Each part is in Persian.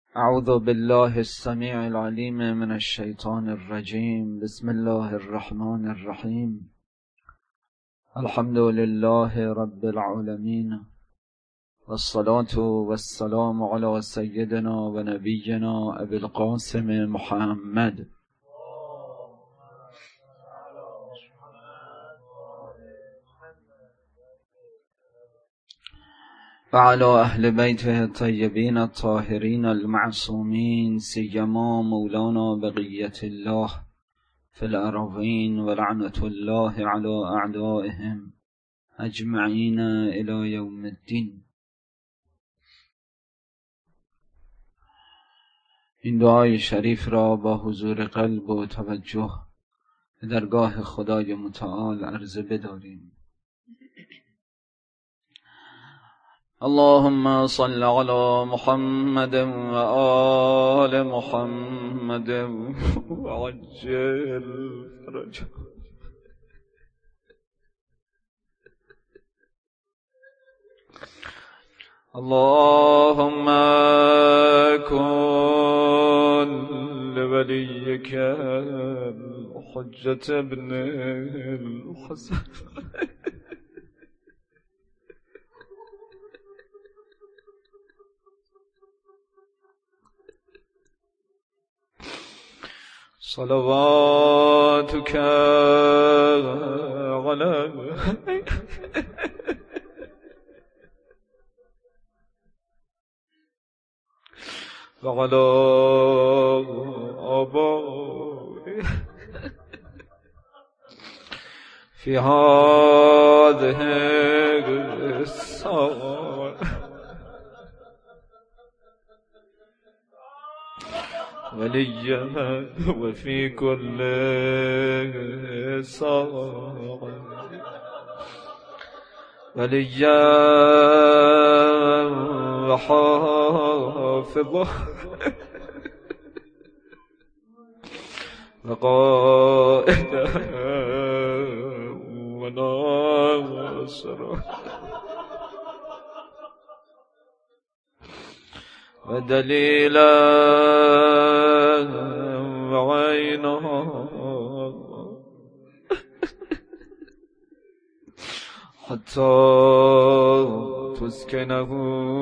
اعوذ بالله السمیع العلیم من الشیطان الرجیم. بسم الله الرحمن الرحیم. الحمد لله رب العالمین والصلاة والسلام علی سیدنا و نبینا ابی القاسم محمد و علی اهل بیته الطیبین الطاهرین المعصومین، سیما مولانا بقیة الله فی الأراضین و لعنة الله علی اعدائهم اجمعین الی یوم الدین. این دعای شریف را با حضور قلب و توجه به درگاه خدای متعال عرضه بداریم. اللهم صل على محمد و آل محمد و عجل فرجه. اللهم كن لوليك الحجة ابن الحسن صلواتك عليه وعلى آبائه في هذه الساعة وليا وفي كل ساعة وليا وحافظا وقائدا وناصرا ودليلا وعينا حتى تسكنه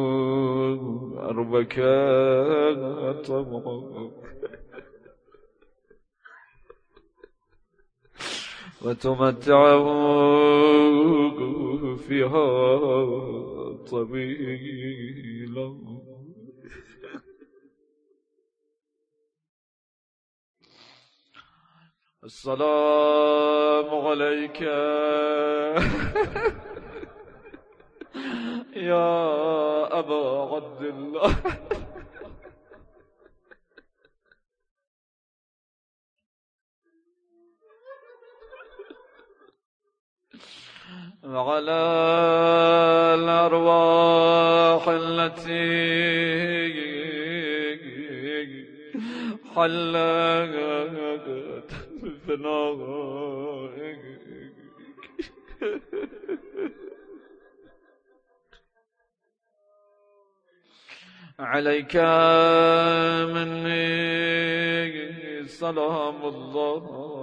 أرضك طوعا وتمتعه فيها طويلا. السلام عليك يا أبا عبد الله وعلى الأرواح التي حلت بفنائك عليك مني سلام الله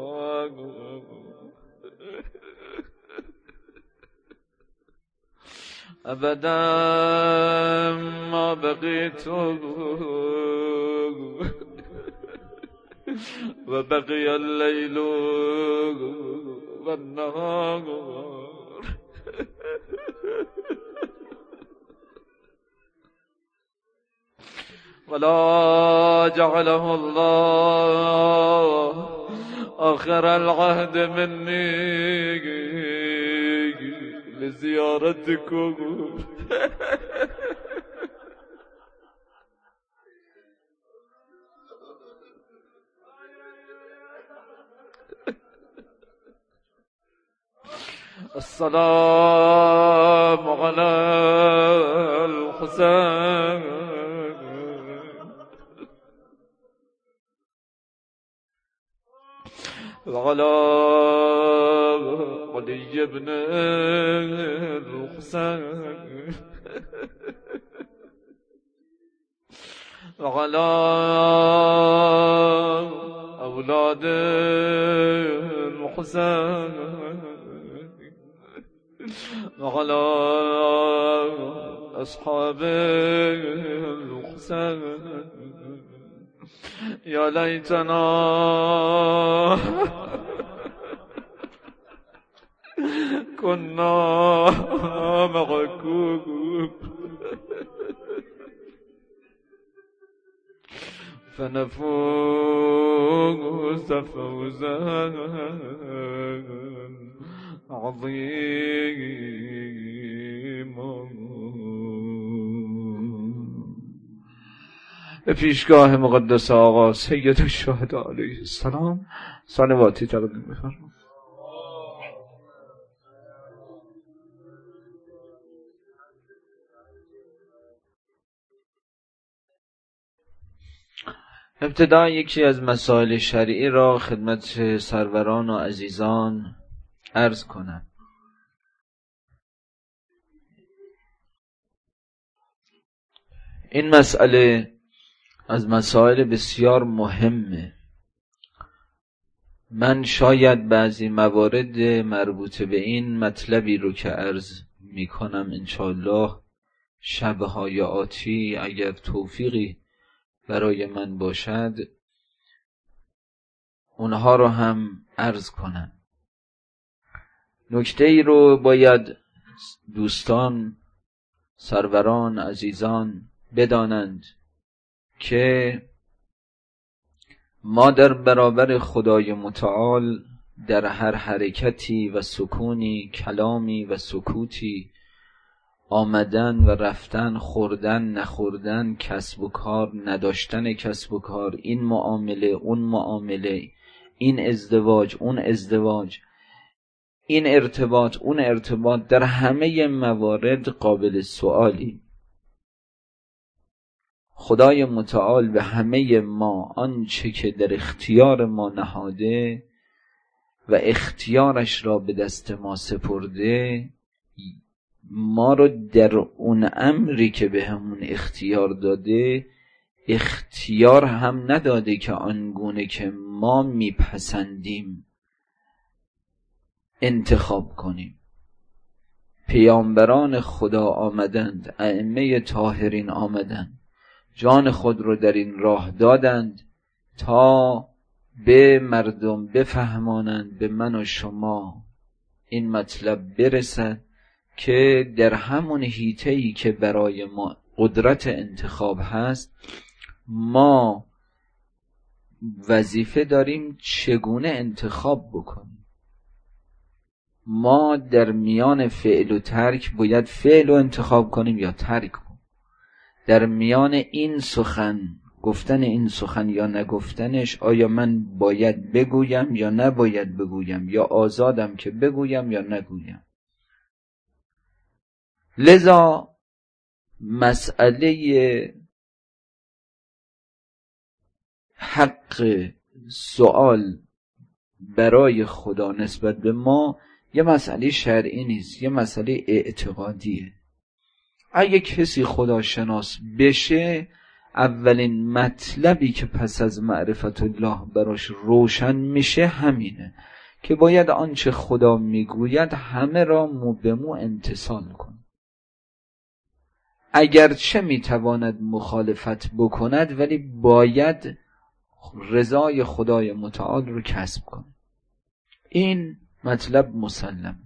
أبدا ما بقيت وبقي الليل والنهار ولا جعله الله آخر العهد مني لزيارتكم السلام على الحسين وعلى علي بن الحسين وعلى أولاد الحسين وعلى أصحاب الحسين يا ليتنا كنا معكم فنفوز فوزا عظيما. به پیشگاه مقدس آقا سید الشهدا علیه السلام صلواتی تقدیم می‌فرمایید. ابتدا یکی از مسائل شرعی را خدمت سروران و عزیزان عرض کنم. این مسئله از مسائل بسیار مهمه. من شاید بعضی موارد مربوط به این مطلبی رو که عرض میکنم انشاءالله شبهای آتی اگر توفیقی برای من باشد اونها رو هم عرض کنم. نکته ای رو باید دوستان، سروران، عزیزان بدانند که ما در برابر خدای متعال در هر حرکتی و سکونی، کلامی و سکوتی، آمدن و رفتن، خوردن نخوردن، کسب و کار نداشتن کسب و کار، این معامله اون معامله، این ازدواج اون ازدواج، این ارتباط اون ارتباط، در همه موارد قابل سؤالی. خدای متعال به همه ما آنچه که در اختیار ما نهاده و اختیارش را به دست ما سپرده، ما رو در اون امری که به همون اختیار داده اختیار هم نداده که آنگونه که ما میپسندیم انتخاب کنیم. پیامبران خدا آمدند، ائمه طاهرین آمدند، جان خود رو در این راه دادند تا به مردم بفهمانند، به من و شما این مطلب برسد که در همون حیطه‌ای که برای ما قدرت انتخاب هست ما وظیفه داریم چگونه انتخاب بکنیم. ما در میان فعل و ترک باید فعل رو انتخاب کنیم یا ترک کنیم. در میان این سخن، گفتن این سخن یا نگفتنش، آیا من باید بگویم یا نباید بگویم، یا آزادم که بگویم یا نگویم. لذا مسئله حق سوال برای خدا نسبت به ما یه مسئله شرعی نیست، یه مسئله اعتقادیه. اگه کسی خدا شناس بشه، اولین مطلبی که پس از معرفت الله براش روشن میشه همینه که باید آنچه خدا میگوید همه را مو به مو امتثال کن. اگرچه میتواند مخالفت بکند ولی باید رضای خدای متعال رو کسب کنه. این مطلب مسلم.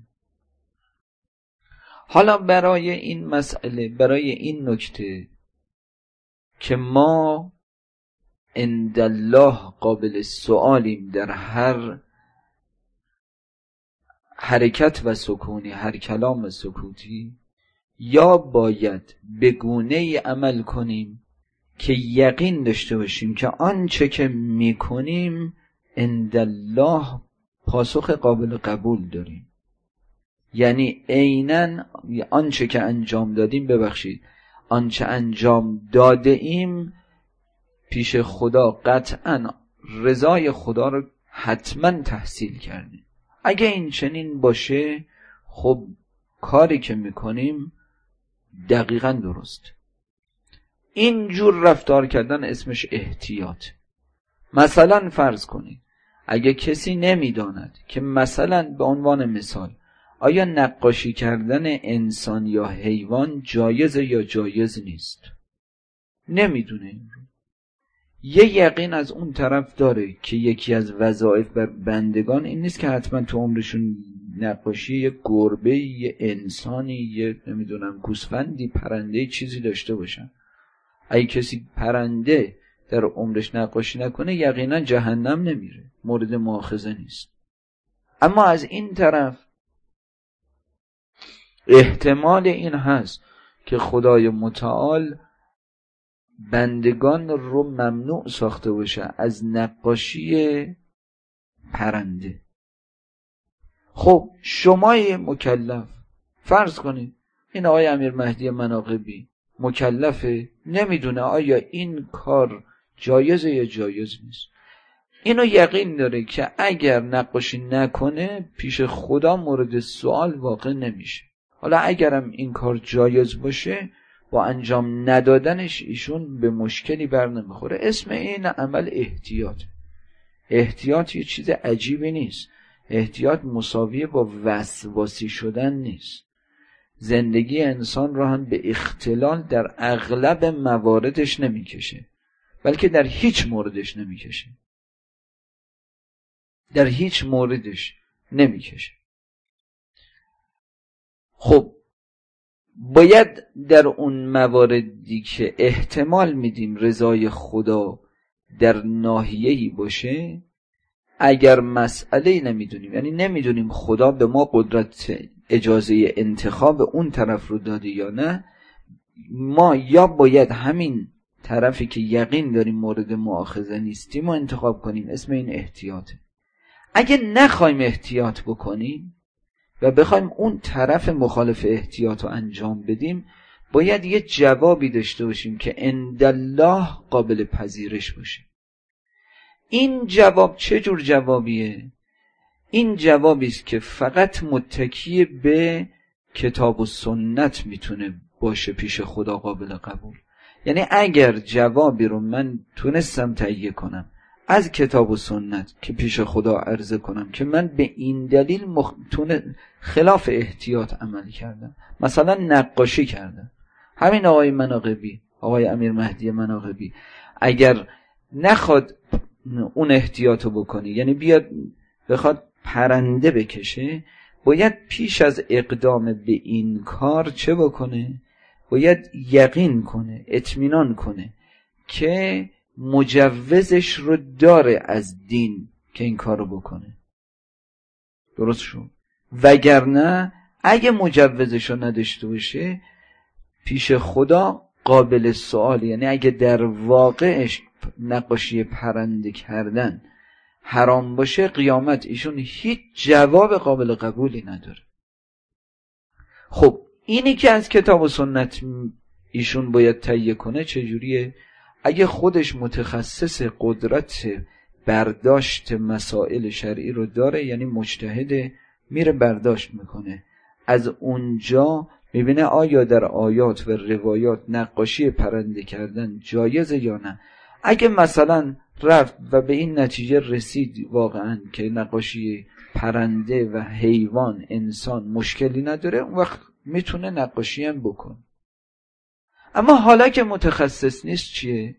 حالا برای این مسئله، برای این نکته که ما عندالله قابل سؤالیم در هر حرکت و سکونی، هر کلام و سکوتی، یا باید به گونه‌ای عمل کنیم که یقین داشته باشیم که آنچه که میکنیم عندالله پاسخ قابل قبول داریم. یعنی عیناً آنچه که انجام دادیم، آنچه انجام داده ایم پیش خدا قطعاً رضای خدا رو حتما تحصیل کردیم. اگه این چنین باشه خب کاری که میکنیم دقیقاً درست. این جور رفتار کردن اسمش احتیاط. مثلا فرض کنید اگه کسی نمیداند که مثلا به عنوان مثال آیا نقاشی کردن انسان یا حیوان جایزه یا جایز نیست، نمیدونه این رو، یه یقین از اون طرف داره که یکی از وظایف بر بندگان این نیست که حتما تو عمرشون نقاشی یه گربه، یه انسانی، یه نمیدونم گوسفندی، پرنده چیزی داشته باشن. اگه کسی پرنده در عمرش نقاشی نکنه یقینا جهنم نمیره، مورد مؤاخذه نیست. اما از این طرف احتمال این هست که خدای متعال بندگان رو ممنوع ساخته باشه از نقاشی پرنده. خب شمای مکلف فرض کنید این آقای امیر مهدی مناقبی مکلفه، نمیدونه آیا این کار جایزه یا جایز نیست. اینو یقین داره که اگر نقاشی نکنه پیش خدا مورد سوال واقع نمیشه. حالا اگرم این کار جایز باشه با انجام ندادنش ایشون به مشکلی بر نمیخوره. اسم این عمل احتیاط. احتیاط یه چیز عجیبی نیست. احتیاط مساویه با وسواسی شدن نیست. زندگی انسان را هم به اختلال در اغلب مواردش نمیکشه، بلکه در هیچ موردش نمیکشه. در هیچ موردش نمیکشه. خب باید در اون مواردی که احتمال میدیم رضای خدا در ناحیه‌ای باشه، اگر مسئله نمیدونیم، یعنی نمیدونیم خدا به ما قدرت اجازه انتخاب اون طرف رو داده یا نه، ما یا باید همین طرفی که یقین داریم مورد مؤاخذه نیستیم و انتخاب کنیم. اسم این احتیاطه. اگه نخوایم احتیاط بکنیم و بخوایم اون طرف مخالف احتیاط رو انجام بدیم، باید یه جوابی داشته باشیم که عندالله قابل پذیرش باشه. این جواب چه جور جوابیه؟ این جوابی است که فقط متکی به کتاب و سنت میتونه باشه پیش خدا قابل قبول. یعنی اگر جوابی رو من تونستم تهیه کنم از کتاب و سنت که پیش خدا عرضه کنم که من به این دلیل خلاف احتیاط عمل کردم، مثلا نقاشی کردم، همین آقای مناقبی، آقای امیر مهدی مناقبی اگر نخواد اون احتیاطو بکنی، یعنی بیاد بخواد پرنده بکشه، باید پیش از اقدام به این کار چه بکنه؟ باید یقین کنه، اطمینان کنه که مجوزش رو داره از دین که این کارو بکنه. درست شد؟ وگرنه اگه مجوزش رو نداشته باشه پیش خدا قابل سوال. یعنی اگه در واقعش نقاشی پرنده کردن حرام باشه، قیامت ایشون هیچ جواب قابل قبولی نداره. خب اینی که از کتاب و سنت ایشون باید تهیه کنه چجوریه؟ اگه خودش متخصص قدرت برداشت مسائل شرعی رو داره، یعنی مجتهده، میره برداشت میکنه، از اونجا میبینه آیا در آیات و روایات نقاشی پرنده کردن جایزه یا نه. اگه مثلا رفت و به این نتیجه رسید واقعا که نقاشی پرنده و حیوان، انسان مشکلی نداره، اون وقت میتونه نقاشی هم بکنه. اما حالا که متخصص نیست چیه؟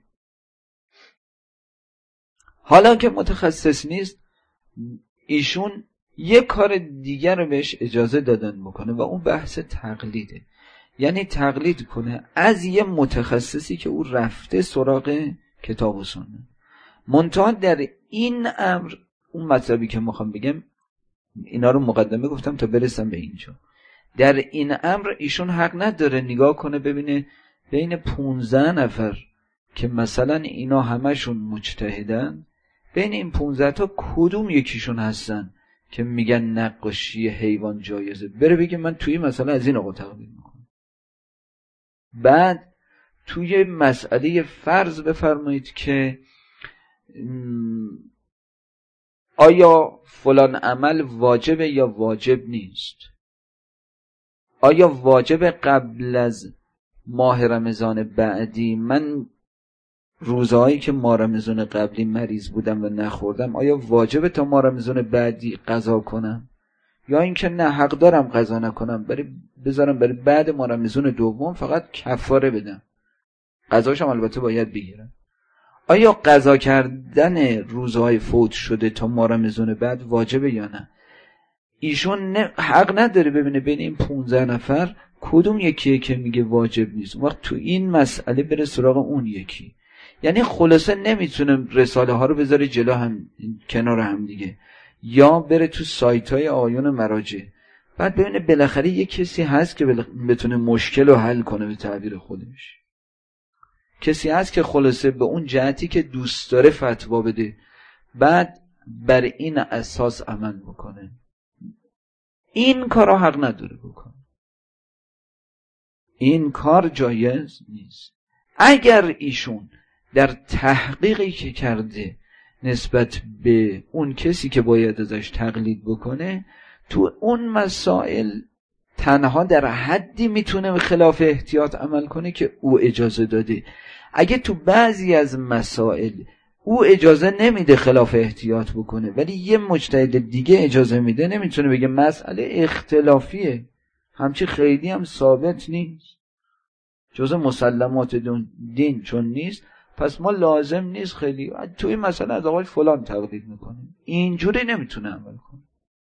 حالا که متخصص نیست، ایشون یک کار دیگر رو بهش اجازه دادن بکنه و اون بحث تقلیده. یعنی تقلید کنه از یه متخصصی که او رفته سراغ کتاب و سنت. منتها در این امر، اون مطلبی که میخوام بگم، اینا رو مقدمه گفتم تا برسم به اینجا. در این امر ایشون حق نداره نگاه کنه ببینه بین 15 نفر که مثلا اینا همشون مجتهدن، بین این 15 تا کدوم یکیشون هستن که میگن نقاشی حیوان جایزه، بره بگه من توی مثلا از این آقا تقلید میکنم. بعد توی مسئله فرض بفرمایید که آیا فلان عمل واجبه یا واجب نیست، آیا واجب قبل از ماه رمضان بعدی من روزهایی که ماه رمضان قبلی مریض بودم و نخوردم آیا واجبه تا ماه رمضان بعدی قضا کنم، یا اینکه نه حق دارم قضا نکنم بذارم برای بعد ماه رمضان دوم فقط کفاره بدم، قضاشم البته باید بگیرم. آیا قضا کردن روزهای فوت شده تا ماه رمضان بعد واجبه یا نه؟ ایشون حق نداره ببینه بین این 15 نفر کدوم یکیه که میگه واجب نیست، اون وقت تو این مسئله بره سراغ اون یکی. یعنی خلاصه نمیتونه رساله ها رو بذاره جلو هم کنار هم دیگه، یا بره تو سایت های آیون مراجع بعد ببینه بالاخره یه کسی هست که بتونه مشکل رو حل کنه، به تعبیر خودش کسی هست که خلاصه به اون جهتی که دوست داره فتوا بده، بعد بر این اساس عمل بکنه. این کار حق نداره بکنه، این کار جایز نیست. اگر ایشون در تحقیقی که کرده نسبت به اون کسی که باید ازش تقلید بکنه تو اون مسائل تنها در حدی میتونه خلاف احتیاط عمل کنه که او اجازه داده. اگه تو بعضی از مسائل او اجازه نمیده خلاف احتیاط بکنه ولی یه مجتهد دیگه اجازه میده، نمیتونه بگه مسئله اختلافیه، همچی خیلی هم ثابت نیست، جزء مسلمات دین چون نیست پس ما لازم نیست خیلی توی مسئله از آقای فلان تقلید میکنیم. اینجوری نمیتونه عمل کنه.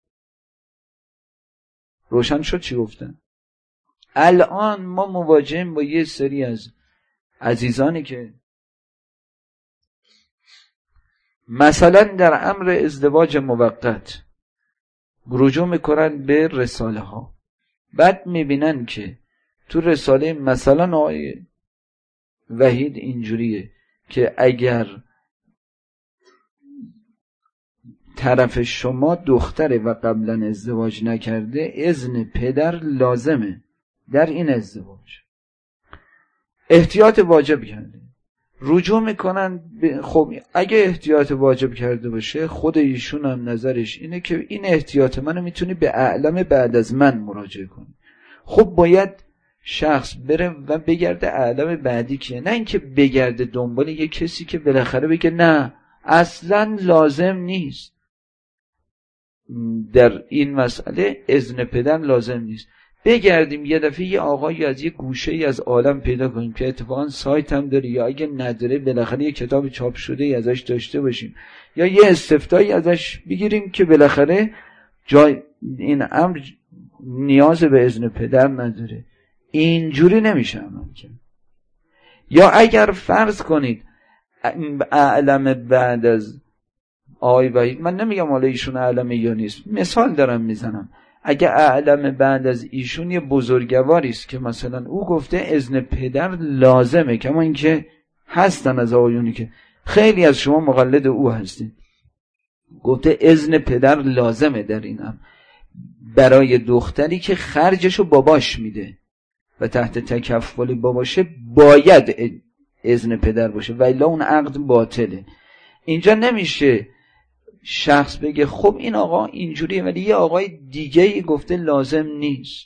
روشن شد چی گفتن؟ الان ما مواجهیم با یه سری از عزیزانی که مثلا در امر ازدواج موقت رجوع میکنن به رساله ها، بعد میبینن که تو رساله مثلا آقای وحید اینجوریه که اگر طرف شما دختره و قبلا ازدواج نکرده اذن پدر لازمه در این ازدواج، احتیاط واجب کرده، رجوع میکنن خب اگه احتیاط واجب کرده باشه خود ایشون هم نظرش اینه که این احتیاط منو میتونی به اعلم بعد از من مراجعه کنی. خب باید شخص بره و بگرده اعلم بعدی کیه، نه اینکه بگرده دنبال یه کسی که بالاخره بگه نه اصلا لازم نیست در این مسئله اذن پدر لازم نیست. بگردیم یه دفعه یه آقایی از یه گوشه ای از عالم پیدا کنیم که اتفاقا سایت هم داره، یا اگه نداره بالاخره یه کتاب چاپ شده ای ازش داشته باشیم، یا یه استفتایی ازش بگیریم که بالاخره جای این امر نیاز به اذن پدر نداره. اینجوری نمیشه عمل کرد. یا اگر فرض کنید اعلم بعد از آقای وحید، من نمیگم حالا ایشون اعلمه یا نیست، مثال دارم میزنم، اگه اعلم بعد از ایشون یه بزرگواری است که مثلا او گفته اذن پدر لازمه، کما اینکه هستن از آقایونی که خیلی از شما مقلد او هستین، گفته اذن پدر لازمه در این امر برای دختری که خرجشو باباش میده و تحت تکفل باباشه باید اذن پدر باشه و الا اون عقد باطله. اینجا نمیشه شخص بگه خب این آقا اینجوریه ولی یه آقای دیگه‌ای گفته لازم نیست.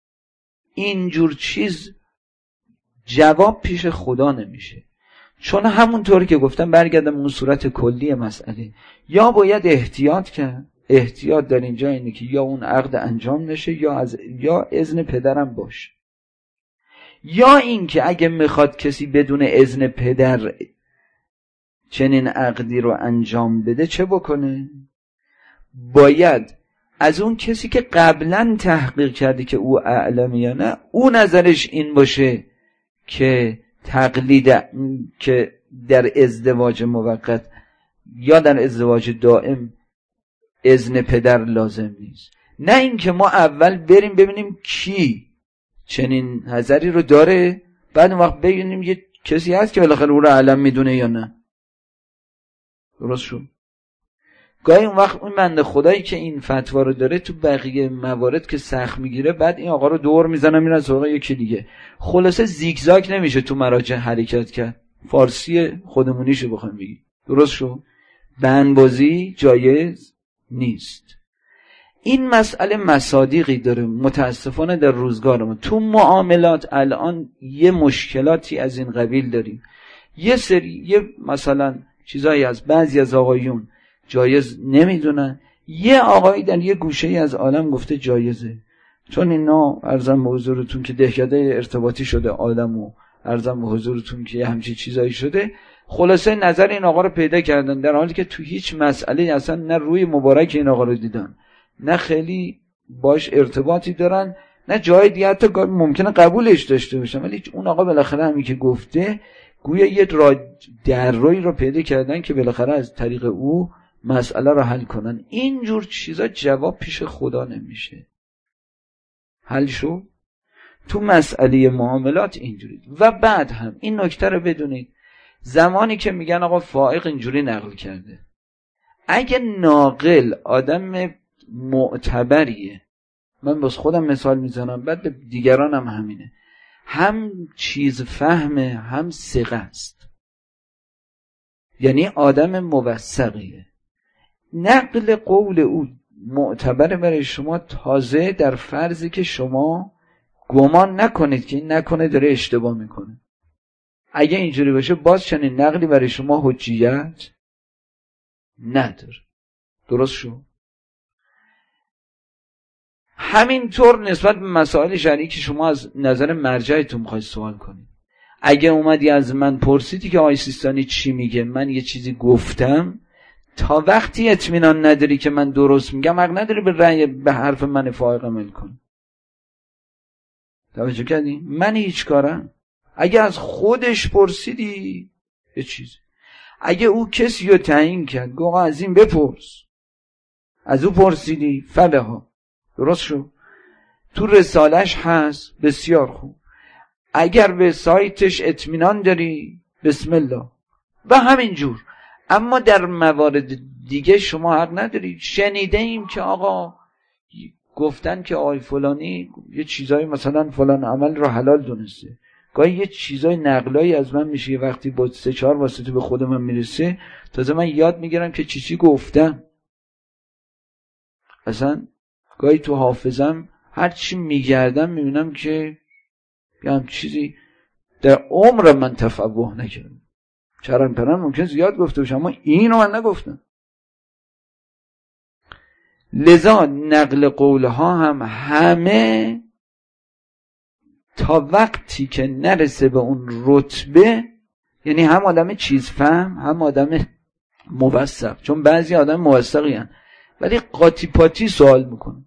اینجور چیز جواب پیش خدا نمیشه، چون همونطور که گفتم برگردم اون صورت کلی مسئله، یا باید احتیاط کرد، احتیاط در اینجا اینه که یا اون عقد انجام نشه یا اذن پدرم باشه، یا اینکه اگه میخواد کسی بدون اذن پدر چنین عقدی رو انجام بده چه بکنه؟ باید از اون کسی که قبلا تحقیق کرده که او اعلم یا نه، او نظرش این باشه که تقلید که در ازدواج موقت یا در ازدواج دائم اذن پدر لازم نیست. نه اینکه ما اول بریم ببینیم کی چنین نظری رو داره، بعد اون وقت ببینیم یه کسی هست که بالاخره او رو اعلم میدونه یا نه. درست شد؟ گاهی اون وقت اون بنده خدایی که این فتوا رو داره تو بقیه موارد که سخت میگیره، بعد این آقا رو دور میزنه میره سراغ یکی دیگه. خلاصه زیگزاگ نمیشه تو مراجع حرکت کرد، فارسی خودمونیشو بخوام بگی. درست شد؟ بندبازی جایز نیست. این مسئله مصادیقی داره متاسفانه در روزگارمون. تو معاملات الان یه مشکلاتی از این قبیل داریم. یه مثلا چیزایی از بعضی از آقایون جایز نمیدونن، یه آقایی در یه گوشه‌ای از عالم گفته جایزه. چون اینا عرضم به حضورتون که دهکده ارتباطی شده عالم و عرضم به حضورتون که همچین چیزایی شده، خلاصه نظر این آقا رو پیدا کردن، در حالی که تو هیچ مسئله اصلا نه روی مبارک این آقا رو دیدن، نه خیلی باش ارتباطی دارن، نه جای دیگه حتی ممکنه قبولش داشته باشن، ولی اون آقا بالاخره همین که گفته گویا یه دروی رو پیدا کردن که بالاخره از طریق او مسئله رو حل کنن. اینجور چیزا جواب پیش خدا نمیشه. حل شو تو مسئله معاملات اینجوری. و بعد هم این نکته رو بدونید، زمانی که میگن آقا فائق اینجوری نقل کرده، اگه ناقل آدم معتبریه، من بس خودم مثال میزنم بعد به دیگران هم همینه، هم چیز فهمه هم ثقه است، یعنی آدم موثقیه، نقل قول او معتبر برای شما، تازه در فرضی که شما گمان نکنید که این نکنه داره اشتباه میکنه. اگه اینجوری باشه باز چنین نقلی برای شما حجیت نداره. درست شو؟ همینطور نسبت به مسائل شرعی که شما از نظر مرجعتون میخواید سوال کنید، اگه اومدی از من پرسیدی که آقای سیستانی چی میگه، من یه چیزی گفتم، تا وقتی اطمینان نداری که من درست میگم حق نداری به رأی به حرف من فائق عمل کن. توجه کردی؟ من هیچ کارم. اگه از خودش پرسیدی یه چیزی، اگه او کسی رو تعیین کرد گفت از این بپرس، از او پرسیدی فبها، درست شو، تو رسالش هست، بسیار خوب، اگر به سایتش اطمینان داری بسم الله و همینجور. اما در موارد دیگه شما حق نداری. شنیده ایم که آقا گفتن که آقای فلانی یه چیزایی مثلا فلان عمل رو حلال دونسته، گاهی یه چیزای نقلایی از من میشه، وقتی با 3-4 واسطه به خود من میرسه تازه من یاد میگیرم که چی گفتم. اصلا گاهی تو حافظم هر چی میگردم میبینم که یه هم چیزی در عمر من تفوه نکردم، چرن پرن ممکن زیاد گفته باشم اما اینو من نگفتم. لذا نقل قولها هم همه تا وقتی که نرسه به اون رتبه، یعنی هم آدم چیز فهم هم آدم موثق، چون بعضی آدم موثقی هن ولی قاطی پاتی سوال میکنن،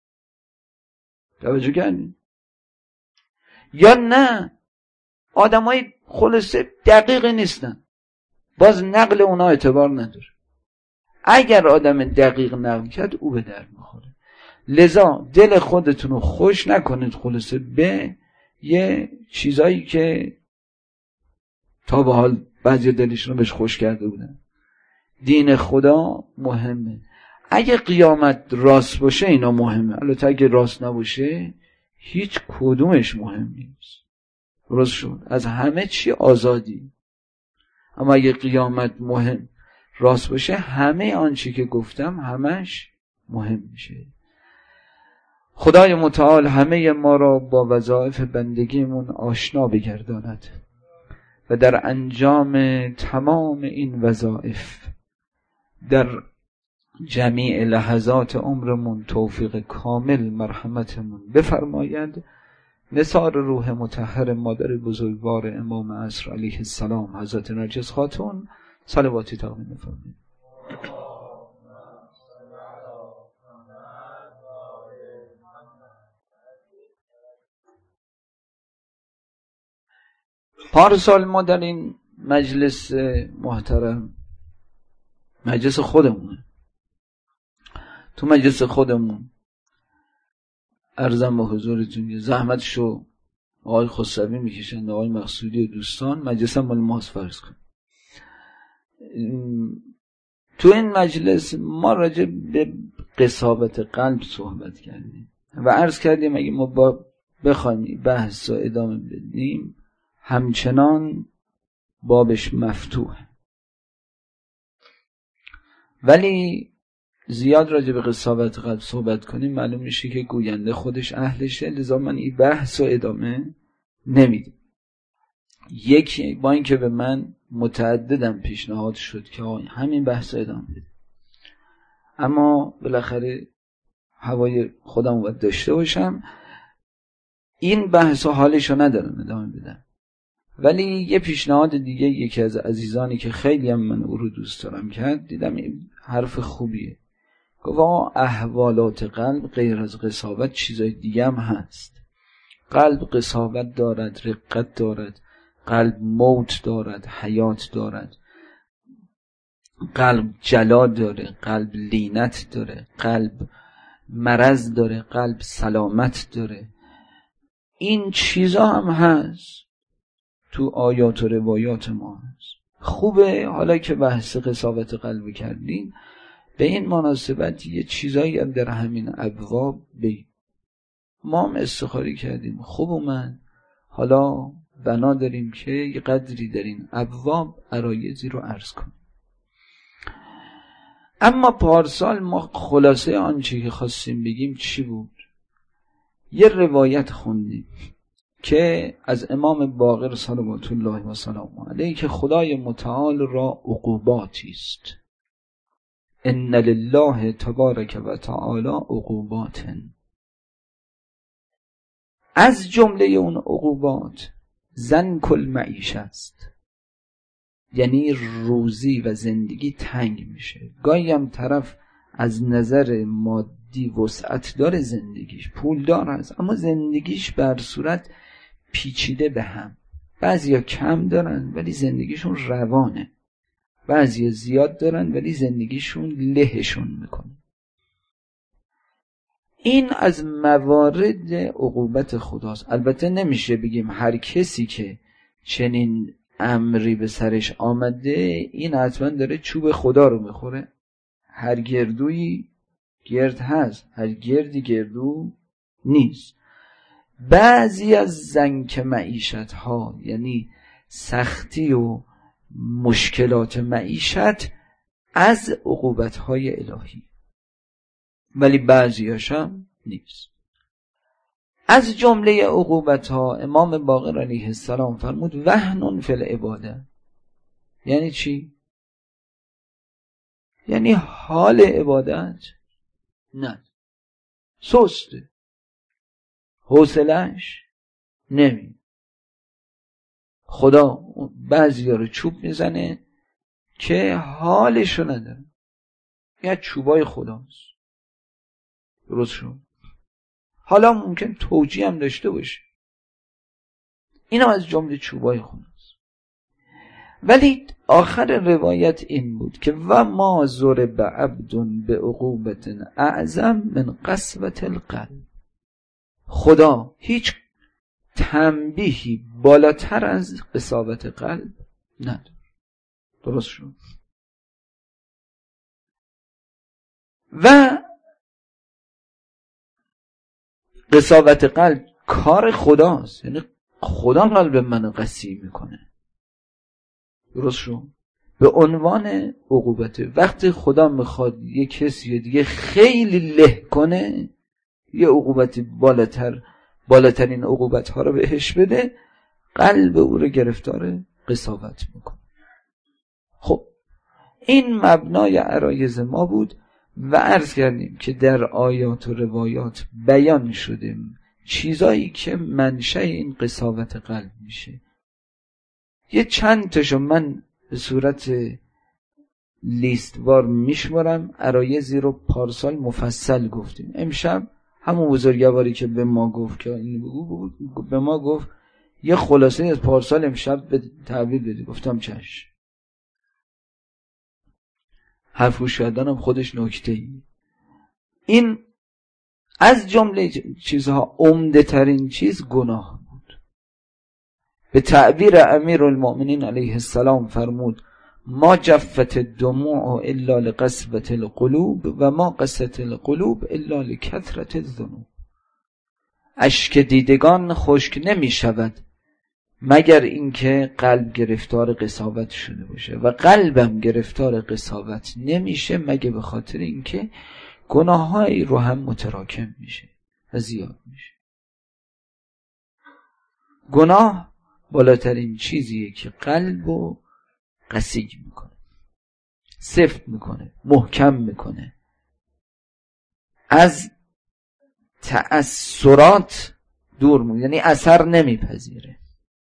توجه کردین؟ یا نه آدم های خلاصه دقیق نیستن، باز نقل اونا اعتبار نداره. اگر آدم دقیق نقل کرد او به در میخوره. لذا دل خودتون رو خوش نکنید خلاصه به یه چیزایی که تا به حال بعضی دلشون رو بهش خوش کرده بودن. دین خدا مهمه. اگه قیامت راست باشه اینا مهمه، البته اگه راست نباشه هیچ کدومش مهم نیست. درست شد؟ از همه چی آزادی. اما اگه قیامت مهم راست باشه همه آنچه که گفتم همش مهم میشه. خدای متعال همه ما را با وظایف بندگیمون آشنا بگرداند و در انجام تمام این وظایف در جمیع لحظات عمرمون توفیق کامل مرحمتمون بفرماید. نثار روح مطهر مادر بزرگوار امام عصر علیه السلام حضرت نرجس خاتون صلواتی تقدیم فرمایید. پارسال ما در این مجلس محترم، مجلس خودمونه، تو مجلس خودمون عرضم به حضورتون زحمتشو آقای خسروی میکشند، آقای مقصودی و دوستان، مجلس هم مال ماست فرض کن. تو این مجلس ما راجع به قساوت قلب صحبت کردیم و عرض کردیم اگه ما بخوایم بحث رو ادامه بدیم همچنان بابش مفتوح، ولی زیاد راجع به قساوت قلب صحبت کنیم معلوم میشه که گوینده خودش اهلشه، لذا من این بحث رو ادامه نمیدم. یکی با اینکه به من متعددم پیشنهاد شد که همین بحث رو ادامه بده، اما بالاخره هوای خودم رو باید داشته باشم، این بحث و حالش رو ندارم ادامه بدم. ولی یه پیشنهاد دیگه یکی از عزیزانی که خیلی هم من او رو دوست دارم کرد، دیدم این حرف خوبیه. گفت احوالات قلب غیر از قساوت چیزای دیگه هم هست. قلب قساوت دارد، رقت دارد، قلب موت دارد، حیات دارد، قلب جلا داره، قلب لینت داره، قلب مرض داره، قلب سلامت داره. این چیزا هم هست تو آیات و روایات ما هست. خوبه حالا که بحث قساوت قلب کردیم به این مناسبت یه چیزایی هم در همین ابواب بگیم. ما هم استخاری کردیم خوب اومد، حالا بنا داریم که یه قدری در این ابواب عرایضی رو عرض کنیم. اما پارسال ما خلاصه آنچه که خواستیم بگیم چی بود؟ یه روایت خوندیم که از امام باقر صلوات الله و سلام علیه که خدای متعال را عقوباتی است. ان لله تبارک و تعالی عقوبات. از جمله اون عقوبات ضنک المعیشه است، یعنی روزی و زندگی تنگ میشه. گاهی هم طرف از نظر مادی وسعت داره، زندگیش پولدار هست، اما زندگیش بر صورت پیچیده به هم. بعضیا کم دارن ولی زندگیشون روانه، بعضیا زیاد دارن ولی زندگیشون لهشون میکنه. این از موارد عقوبت خداست. البته نمیشه بگیم هر کسی که چنین امری به سرش آمده این حتما داره چوب خدا رو میخوره. هر گردویی گرد هست، هر گردی گردو نیست. بعضی از زنک معیشت ها یعنی سختی و مشکلات معیشت از عقوبت های الهی، ولی بعضیاش هم نیست. از جمله عقوبت ها امام باقر علیه السلام فرمود وهن فی العباده. یعنی چی؟ یعنی حال عبادت نه، سسته، حوصله‌اش نمی. خدا بعضی ها رو چوب میزنه که حالشو نداره. یه چوبای خداست، درست شد. حالا ممکن توجیه هم داشته باشه، این هم از جمله چوبای خداست. ولی آخر روایت این بود که و ما ضرب عبد بعقوبة اعظم من قسوة القلب. خدا هیچ تنبیهی بالاتر از قساوت قلب نداره. درست شد. و قساوت قلب کار خداست، یعنی خدا قلب منو قسی میکنه. درست شد. به عنوان عقوبت وقتی خدا میخواد یه کسی دیگه خیلی له کنه، یه عقوبت بالاترین عقوبت ها رو بهش بده، قلب او رو گرفتار قساوت میکنه. خب این مبنای عرایض ما بود و عرض کردیم که در آیات و روایات بیان شده چیزایی که منشأ این قساوت قلب میشه. یه چند تاشو من به صورت لیستوار میشمارم. عرایضی رو پارسال مفصل گفتیم. امشب همون بزرگواری که به ما گفت که این بگو، به ما گفت یه خلاصه از پارسال امشب به تعبیر بدی. گفتم چشم. حرفوش کردنم خودش نکته‌ای. این از جمله چیزها عمده ترین چیز گناه بود. به تعبیر امیرالمؤمنین علیه السلام فرمود ما جفت الدموع الا لقسوة القلوب و ما قست القلوب الا لکثرة الذنوب. اشک دیدگان خشک نمی شود مگر اینکه قلب گرفتار قساوت شده باشه و قلبم گرفتار قساوت نمیشه مگه به خاطر اینکه گناهایی رو هم متراکم میشه و زیاد میشه. گناه بالاترین چیزیه که قلبو قسیج میکنه، سفت میکنه، محکم میکنه، از تأثیرات دور میکنه، یعنی اثر نمیپذیره.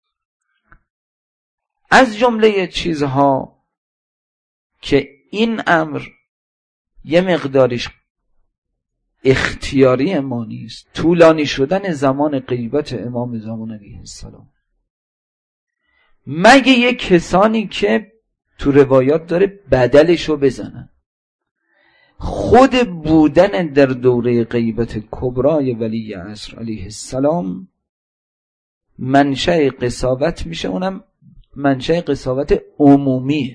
از جمله چیزها که این امر یه مقداریش اختیاری ما نیست، طولانی شدن زمان غیبت امام زمان علیه السلام. مگه یه کسانی که تو روایات داره بدلشو بزنن. خود بودن در دوره غیبت کبرای ولی عصر علیه السلام منشأ قساوت میشه، اونم منشأ قساوت عمومیه.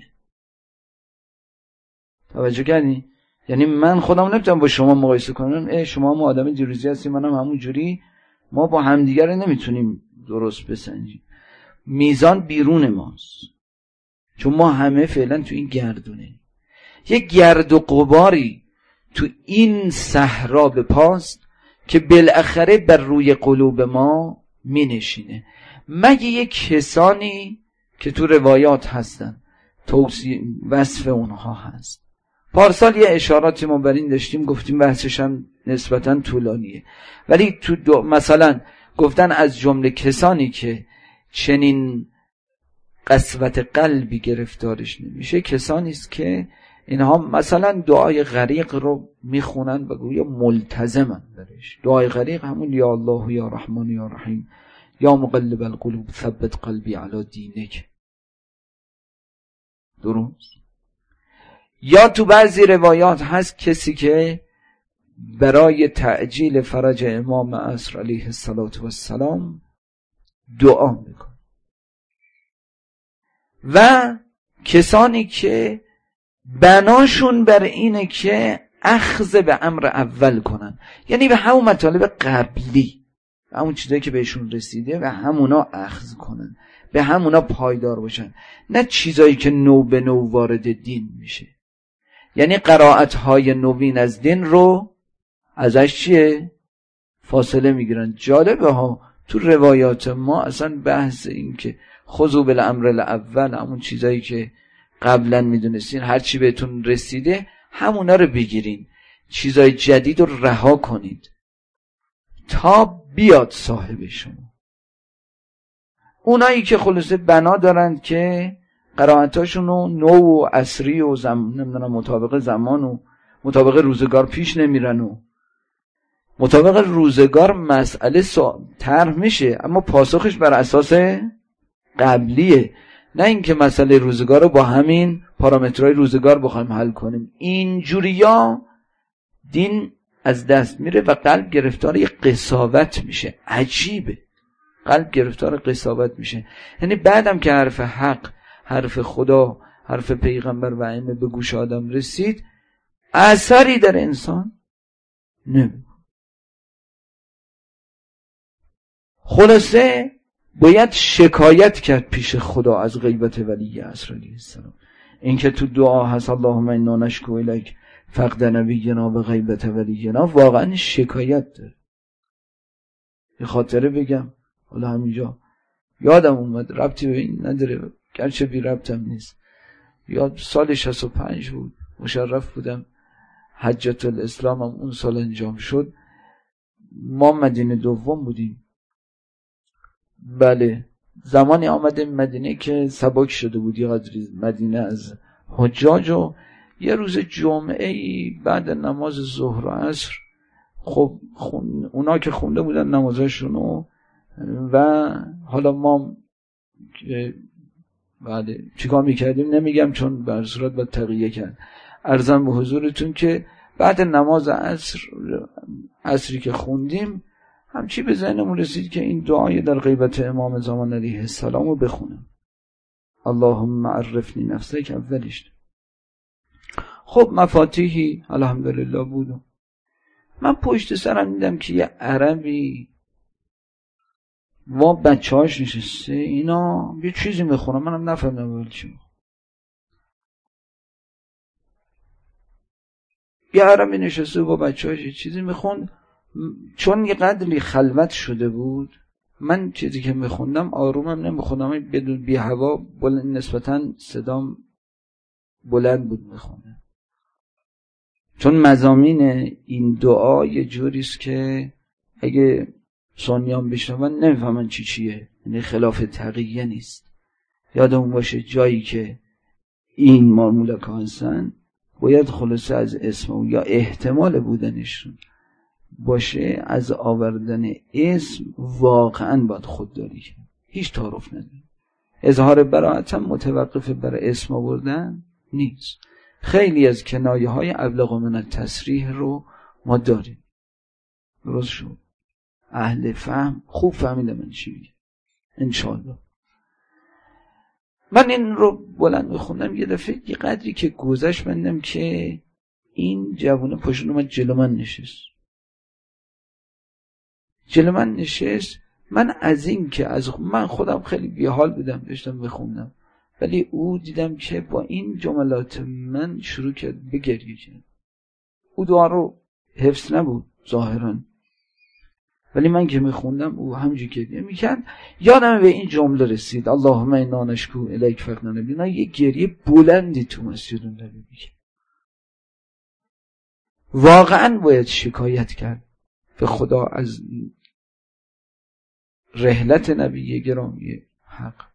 توجه کردی؟ یعنی من خودم نمیتونم با شما مقایسه کنم، شما هم آدم دیروزی هستی منم همون جوری، ما با همدیگر نمیتونیم درست بسنجیم. میزان بیرون ماست، چون ما همه فعلا تو این گردونه، یک گرد و غباری تو این صحرا به پاست که بالاخره بر روی قلوب ما می نشینه. مگه یک کسانی که تو روایات هستن وصف اونها هست. پارسال یه اشاراتی ما بر این داشتیم، گفتیم بحثش هم نسبتا طولانیه، ولی تو مثلا گفتن از جمله کسانی که چنین قسوت قلبی گرفتارش نمیشه کسانی است که اینها مثلا دعای غریق رو میخونن و گویا ملتزمن درش. دعای غریق همون یا الله یا رحمان یا رحیم یا مقلب القلوب ثبت قلبی علی دینک، درست؟ یا تو بعضی روایات هست کسی که برای تعجیل فرج امام عصر علیه السلام دعا میکنه. و کسانی که بناشون بر اینه که اخذ به امر اول کنن، یعنی به همون مطالب قبلی، همون چیزایی که بهشون رسیده و همونا اخذ کنن، به همونا پایدار باشن، نه چیزایی که نو به نو وارد دین میشه. یعنی قرائت‌های نوین از دین رو ازش چیه؟ فاصله میگیرن. جالبه ها، تو روایات ما اصلا بحث این که خذوا بالامر الاول، همون چیزایی که قبلا میدونستین هر چی بهتون رسیده همونا رو بگیرین، چیزای جدید رو رها کنید تا بیاد صاحب شما. اونایی که خلاصه بنا دارند که قرائتاشون رو نو و عصری و نمیدونم مطابق زمان و مطابق روزگار پیش نمیرن و مطابق روزگار مسئله طرح میشه اما پاسخش بر اساس قبلیه، نه اینکه مسئله روزگار رو با همین پارامترهای روزگار بخوایم حل کنیم. اینجوریا دین از دست میره و قلب گرفتار یک قساوت میشه. عجیبه، قلب گرفتار قساوت میشه. یعنی بعدم که حرف حق، حرف خدا، حرف پیغمبر و ائمه به گوش آدم رسید، اثری در انسان نمیکنه. خلاصه باید شکایت کرد پیش خدا از غیبت ولی عصر علیه السلام. این که تو دعا هست اللهم انا نشکو الیک فقد نبینا و غیبت ولینا، واقعا شکایت داره. یه خاطره بگم، حالا همینجا یادم اومد، ربطی به این نداره گرچه بی ربطم نیست. یاد سال 65 بود، مشرف بودم، حجت الاسلام هم اون سال انجام شد. ما مدینه دوم بودیم. بله، زمانی آمده مدینه که سبک شده بود یه قدری مدینه از حجاج، و یه روز جمعه بعد نماز ظهر و عصر، خب اونا که خونده بودن نمازشونو و حالا ما بله چیکار میکردیم نمیگم چون به صورت باید تقیه کرد. عرضم به حضورتون که بعد نماز عصری که خوندیم همچی به ذهنمون رسید که این دعای در غیبت امام زمان علیه السلام رو بخونم. اللهم عرفنی نفسک اولش. خب مفاتیحی الحمدلله بودم. من پشت سرم دیدم که یه عربی و بچه‌هاش نشسته، اینا یه چیزی میخونن، منم نفهمیدم اول چی. یه عربی نشسته با بچه‌هاش یه چیزی میخوند، چون یه قدری خلوت شده بود، من چیزی که میخوندم آرومم نمیخوندم، بدون بی هوا نسبتاً صدام بلند بود میخونه، چون مضامین این دعا یه جوریست که اگه سنیان بشنون نمیفهمن چیه، یعنی خلاف تقیه نیست. یادمون باشه جایی که این مارمولک ها هستن باید خلاصه از اسم یا احتمال بودنشون باشه، از آوردن اسم واقعا باید خودداری کرد، هیچ تعارف نداره. اظهار براءت هم متوقف بر اسم آوردن نیست. خیلی از کنایه های ابلغ من التصریح رو ما داریم. درست شد؟ اهل فهم خوب فهمیده من چی میگه انشاءالله. من این رو بلند میخوندم، یه دفعه یه قدری که گذشت بندم که این جوانه پاشون اومد جلو من نشست. من از این که من خودم خیلی بیحال بودم داشتم میخوندم، ولی او دیدم که با این جملات من شروع کرد به گریه کرد. او دعا رو حفظ نبود ظاهراً، ولی من که میخوندم او همجوری گریه میکرد. یادم به این جمله رسید اللهم انا نشکو الیک فقط نبینا. یه گریه بلندی تو مسجد نبی میکرد. واقعا باید شکایت کرد به خدا از رحلت نبی گرامی حق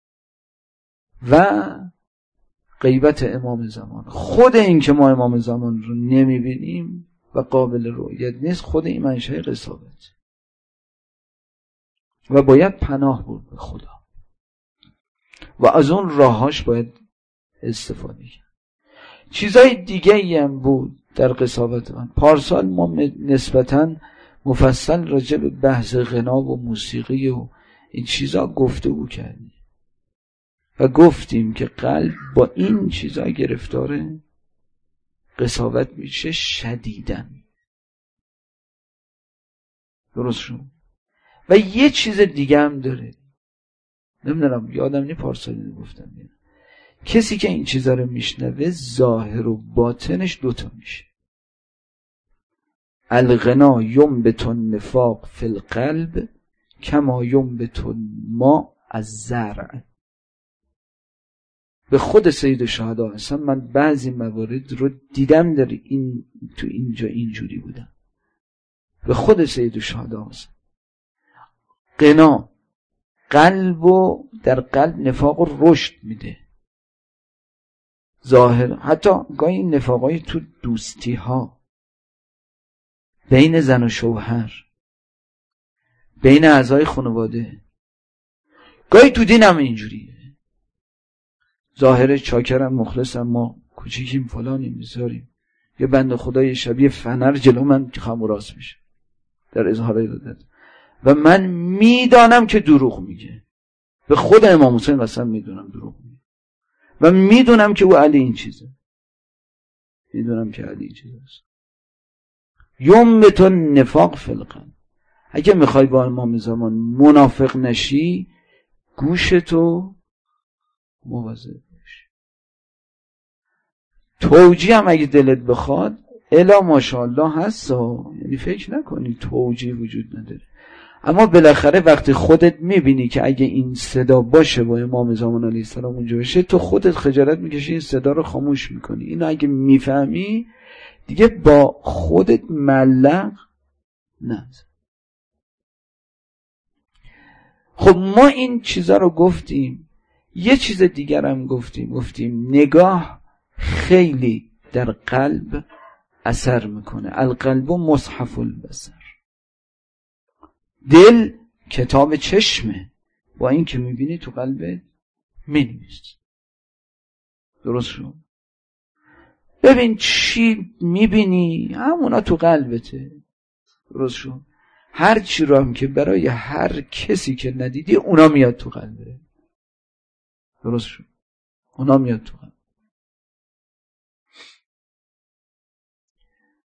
و غیبت امام زمان. خود این که ما امام زمان رو نمیبینیم و قابل رؤیت نیست، خود این منشأ قساوت و باید پناه برد به خدا و از اون راهاش باید استفاده کرد. چیزای دیگه ای هم بود در قساوت من. پارسال ما نسبتاً مفصل راجع به بحث غنا و موسیقی و این چیزا گفتگو کردیم و گفتیم که قلب با این چیزا گرفتاره قساوت میشه شدیداً. درست شد؟ و یه چیز دیگه هم داره، نمیدونم یادم نی پارسالی گفتم، کسی که این چیزا رو میشنوه ظاهر و باطنش دوتا میشه. الغنا ینبت النفاق فی القلب کما ینبت الماء الزرع. به خود سید الشهدا هستم، من بعضی موارد رو دیدم در تو اینجا اینجوری بودم. به خود سید الشهدا هستم. غنا قلب و در قلب نفاق رو رشد میده ظاهر. حتی گاهی این نفاقای تو دوستی ها بین زن و شوهر، بین اعضای خانواده، گاهی تو دین هم اینجوریه. ظاهر چاکرم مخلصم، ما کوچیکیم فلانیم میذاریم، یه بنده خدای شبیه فنر جلو من خم و راست میشه در اظهار ارادت و من میدانم که دروغ میگه. به خود امام حسین قسم میدونم دروغ میگه و میدونم که او علی این چیزه، میدونم که علی این چیزه است. ینبت النفاق فی القلب. اگه میخوای با امام زمان منافق نشی، گوشتو مواظب باش. توجیه هم اگه دلت بخواد الا ماشاءالله هست، یعنی فکر نکنی توجیه وجود نداره، اما بالاخره وقتی خودت میبینی که اگه این صدا باشه با امام زمان علیه السلام اونجا باشه، تو خودت خجالت میکشی، این صدا رو خاموش میکنی. اینو اگه میفهمی دیگه با خودت ملق نزن. خب ما این چیزا رو گفتیم. یه چیز دیگر هم گفتیم نگاه خیلی در قلب اثر میکنه. القلب مصحف البصر. دل کتاب چشمه، با این که میبینی تو قلبت مینویسی. درست شد؟ ببین چی میبینی همونا تو قلبته. درست شد؟ هر چی رو هم که برای هر کسی که ندیدی اونا میاد تو قلبه. درست شد؟ اونا میاد تو قلب.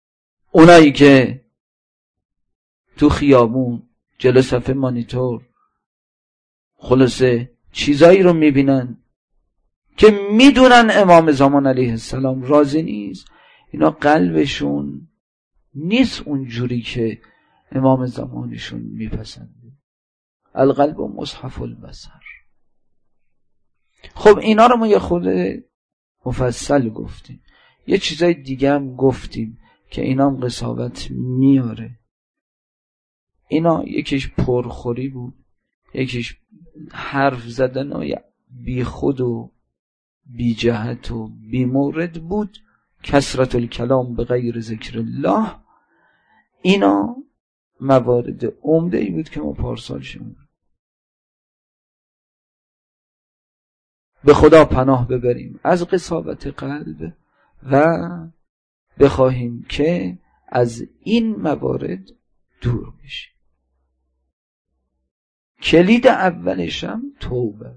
اونایی که تو خیابون جلو صفحه مانیتور خلاصه چیزایی رو میبینن که میدونن امام زمان علیه السلام راضی نیست. اینا قلبشون نیست اونجوری که امام زمانشون میپسنده. القلب و مصحف البصر. خب اینا رو ما یه خود مفصل گفتیم. یه چیزای دیگه هم گفتیم که اینا هم قساوت میاره. اینا یکیش پرخوری بود، یکیش حرف زدن و بی خود و بی جهت و بی مورد بود، کثرت الکلام به غیر ذکر الله. اینا موارد عمده ای بود که ما پارسال شدیم. به خدا پناه ببریم از قساوت قلب و بخواهیم که از این موارد دور بشیم. کلید اولش هم توبه.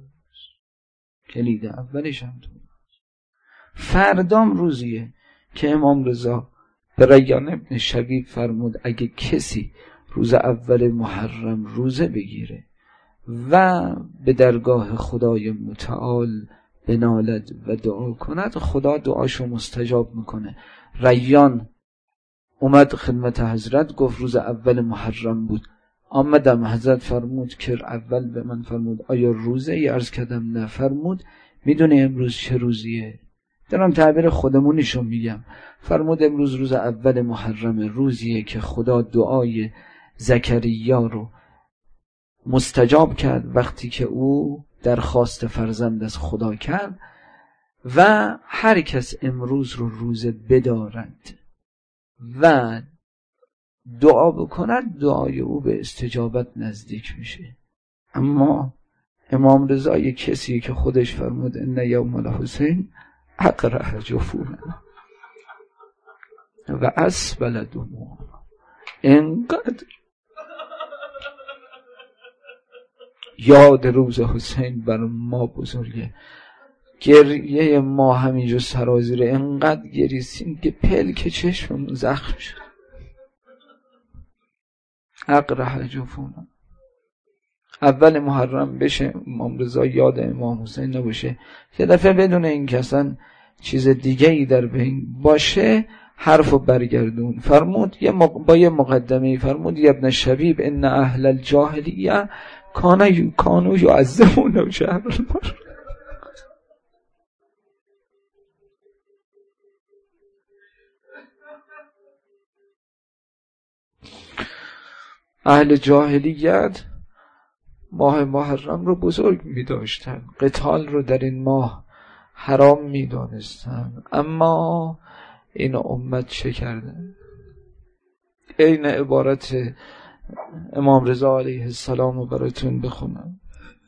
فردام روزیه که امام رضا به ریان ابن شبیب فرمود اگه کسی روز اول محرم روزه بگیره و به درگاه خدای متعال بنالد و دعا کند، خدا دعاشو مستجاب میکنه. ریان اومد خدمت حضرت، گفت روز اول محرم بود. آمدم، حضرت فرمود که اول به من فرمود آیا روزه ای؟ عرض کردم نه. فرمود میدونی امروز چه روزیه؟ دارم تعبیر خودمونیشو میگم. فرمود امروز روز اول محرم، روزیه که خدا دعای زکریا رو مستجاب کرد وقتی که او درخواست فرزند از خدا کرد و هر کس امروز رو روزه بدارد و دعا بکند دعای او به استجابت نزدیک میشه. اما امام رضا یک کسی که خودش فرمود ان یوم الحسین اقرح جفونا و اسبل دموعنا، اینقدر یاد روز حسین بر ما بزرگه، گریه ما همینجا سرازیره، اینقدر گریستیم که پلک چشممون زخم شد. اقرح جفونا. اول محرم بشه امام رضا یاد امام حسین نباشه، یه دفعه بدون این که اصلا چیز دیگه ای در بین باشه حرفو برگردون. فرمود با یه مقدمه فرمود یا ابن شبیب ان اهل الجاهلیه کانو یعظمون شهر المحرم. اهل جاهلیت ماه محرم رو بزرگ می داشتن، قتال رو در این ماه حرام می دانستن. اما این امت چه کردن؟ این عبارت امام رضا علیه السلام رو براتون بخونم.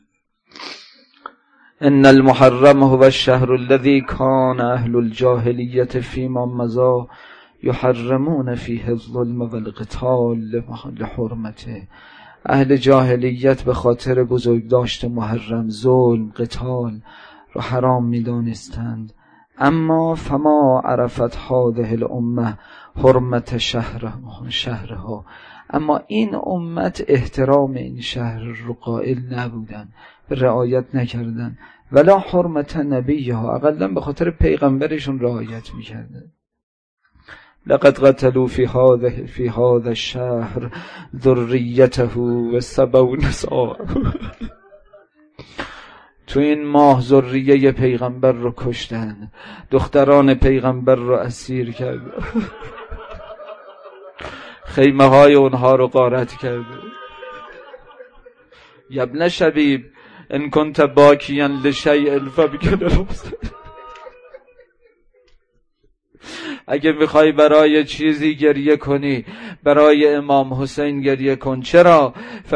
ان المحرم هو الشهر الذي كان اهل الجاهلیة فيما مضى يحرمون فيه الظلم والقتال لحرمته. اهل جاهلیت به خاطر بزرگ داشت محرم ظلم قتال رو حرام می دانستند. اما فما عرفت هذه الامه حرمت شهرها، اما این امت احترام این شهر رو قائل نبودن، رعایت نکردن. ولا حرمت نبیها، اقلا به خاطر پیغمبرشون رعایت میکردن. لقد قتلوا في هذا الشهر ذریته و سبوا نساءه. تو این ماه ذریه پیغمبر رو کشتن، دختران پیغمبر رو اسیر کردن، خیمه های اونها رو غارت کردن. یا ابن شبیب ان کنت باکیا لشیء فبکی الحسین. اگه میخوای برای چیزی گریه کنی برای امام حسین گریه کن. چرا؟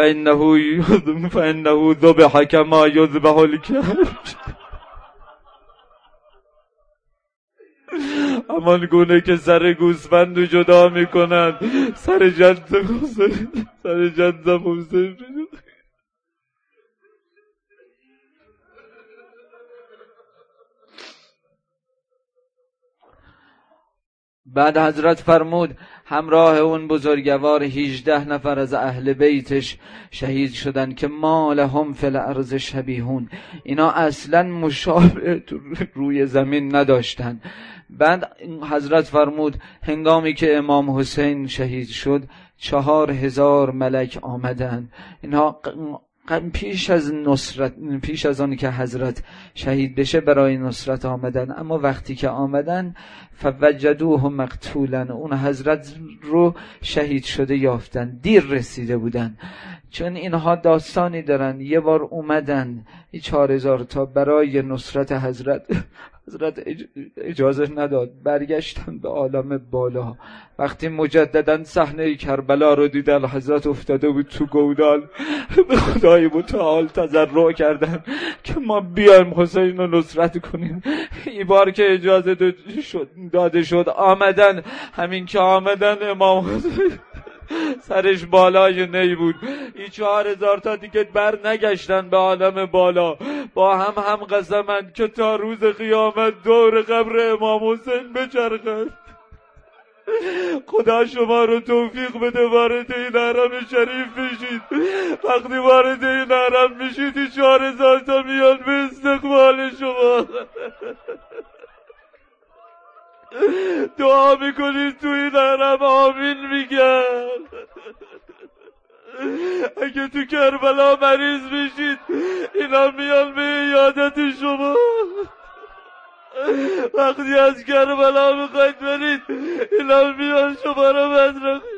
فانه ذبح کما یذبح الکبش. همان گونه که سر گوسفند رو جدا میکنن سر جد حسین. بعد حضرت فرمود همراه اون بزرگوار 18 نفر از اهل بیتش شهید شدن که ما لهم فی الارض شبیهون، اینا اصلا مشابه روی زمین نداشتن. بعد حضرت فرمود هنگامی که امام حسین شهید شد 4000 ملک آمدن. اینها پیش از آن که حضرت شهید بشه برای نصرت آمدن، اما وقتی که آمدن فوجدوه مقتولا، اون حضرت رو شهید شده یافتن، دیر رسیده بودن. چون اینها داستانی دارن، یه بار اومدن 4000 تا برای نصرت حضرت اجازه نداد، برگشتن به عالم بالا. وقتی مجددا صحنه کربلا رو دیدن، حضرت افتاده بود تو گودال، به خدای متعال تضرع کردن که ما بیایم حسین رو نصرت کنیم. این بار که اجازه داده شد آمدن. همین که آمدن امام حسین سرش بالای نی بود. این 4000 تا دیگه بر نگشتن به عالم بالا، با هم قسمند که تا روز قیامت دور قبر امام حسین بچرخند. خدا شما رو توفیق بده وارد این حرم شریف بشید. وقتی وارد این حرم بشید 4000 تا میان به استقبال شما. دعا میکنید تو این حرم آمین میگن. اگه تو کربلا مریض بشید اینا میان به عیادت شما. وقتی از کربلا میخواید برید اینا میان شما رو مدرک